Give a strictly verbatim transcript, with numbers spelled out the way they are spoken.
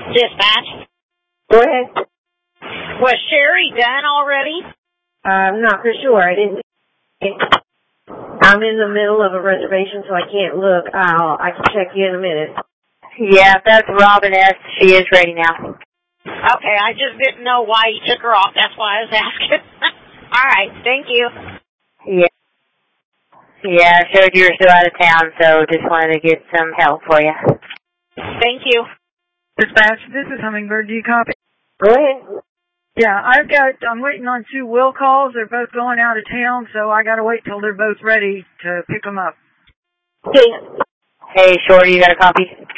Dispatch. Go ahead. Was Sherry done already? I'm not for sure. I didn't. I'm in the middle of a reservation, so I can't look. I'll, I can check you in a minute. Yeah, that's Robin S. She is ready now. Okay, I just didn't know why you took her off. That's why I was asking. All right, thank you. Yeah. Yeah, I showed you were still out of town, so just wanted to get some help for you. Thank you. Dispatch, this is Hummingbird. Do you copy? Go ahead. Yeah, I've got, I'm waiting on two will calls. They're both going out of town, so I gotta wait till they're both ready to pick them up. Okay. Hey, Shorty, you got a copy?